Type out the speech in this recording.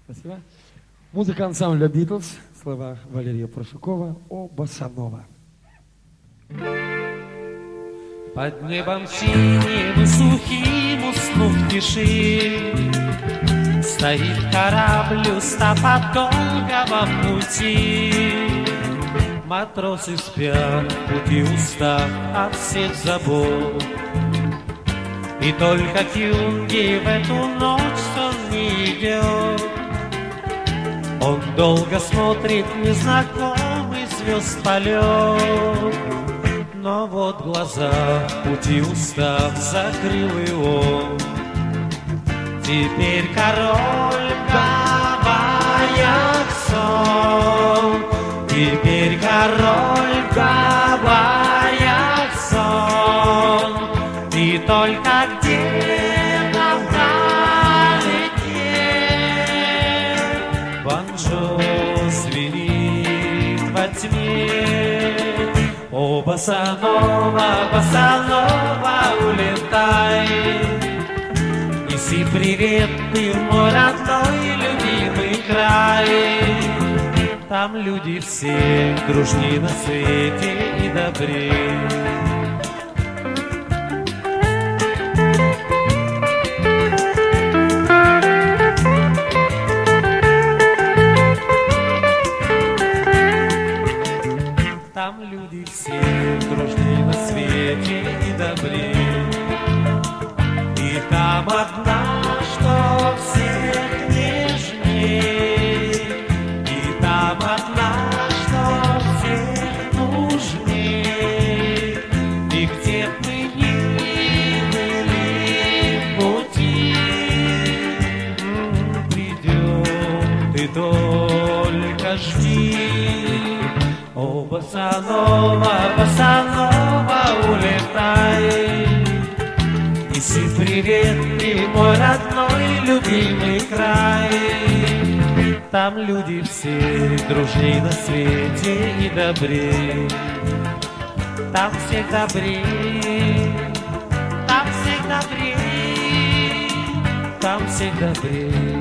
Спасибо. Музыка ансамбля «Битлз», слова Валерия Прошукова о босанова. Под небом синим и сухим, уснув в тиши, стоит корабль, устав от долгого пути. Матросы спят в пути, устав от всех забот. И только к юге в эту ночь сон не идет. Он долго смотрит в незнакомый звезд полет. Но вот глаза в пути устав закрыл и он. Теперь король в гавайях сон. Теперь король в гавайях сон. И только где-то вдалеке банджо звенит во тьме. О, босанова, босанова, улетай, неси привет ты в мой родной любимый край. Там люди все дружней на свете и добрей. Там люди все дружней на свете и добрей. И там одна, что всех нежней. И там одна, что всех нужней. И где б мы ни были в пути, придет и только жди. О, босанова, босанова, улетай, неси привет ты мой родной любимый край. Там люди все дружней на свете и добрей. Там всех добрей, там всех добрей, там всех добрей.